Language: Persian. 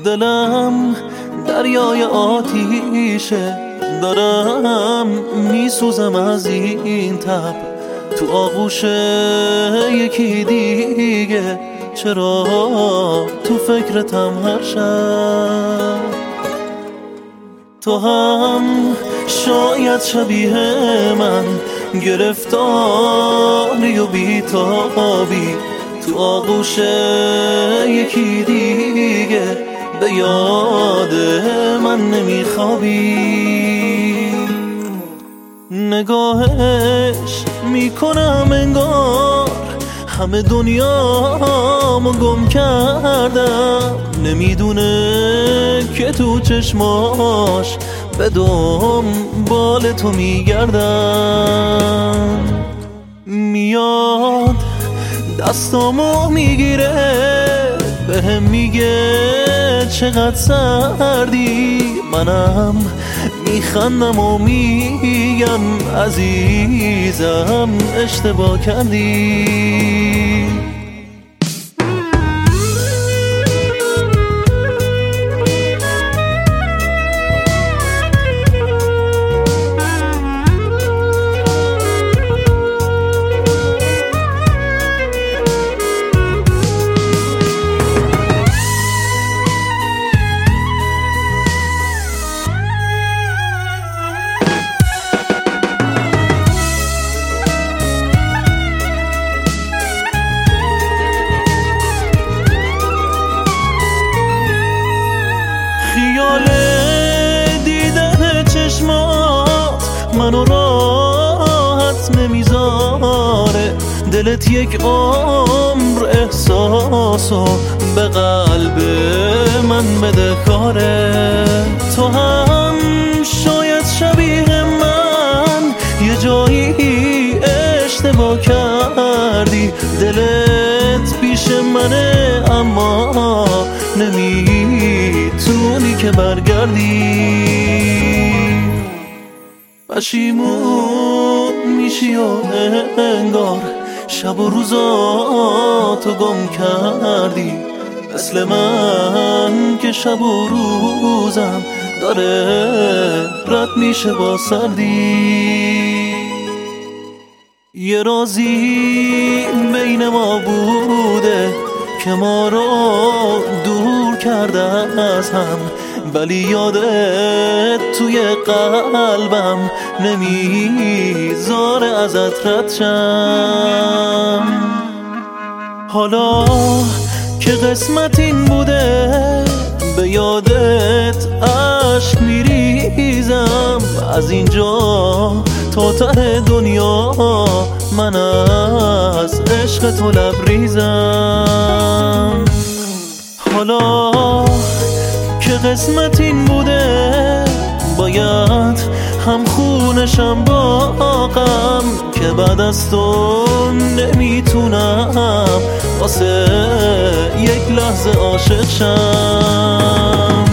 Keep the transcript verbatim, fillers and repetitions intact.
دلم دریای آتیشه، دارم میسوزم از این تب تو آغوش یکی دیگه. چرا تو فکرتم هر شب؟ تو هم شاید شبیه من گرفتاری و بیتابی تو آغوش یکی دیگه، به یاد من نمیخوابی. نگاهش میکنم انگار همه دنیامو گم کردم، نمیدونه که تو چشماش به دنبال تو میگردم. میاد دستامو میگیره بهم میگه چقدر سردی، منم میخندم و میگم عزیزم اشتباه کردی. خیال دیدن چشمات منو راحت نمیذاره، دلت یک عمر احساسو به قلب من بده کاره. تو هم شاید شبیه من یه جایی اشتباه کردی، دلت پیش منه اما نمیتونی که برگردی. پشیمون میشی و انگار شب و روزاتو گم کردی، مثل من که شب و روزم داره رد میشه با سردی. یه رازی بین ما بوده که ما رو دور کرده از هم، ولی یادت توی قلبم نمیذاره ازت رد شم. حالا که قسمت این بوده به یادت عشق میریزم، از اینجا تا ته دنیا من از عشق تو لبریزم. حالا که قسمت این بوده باید هم خونشم باقم، که بعد از تو نمیتونم واسه یک لحظه عاشق شم.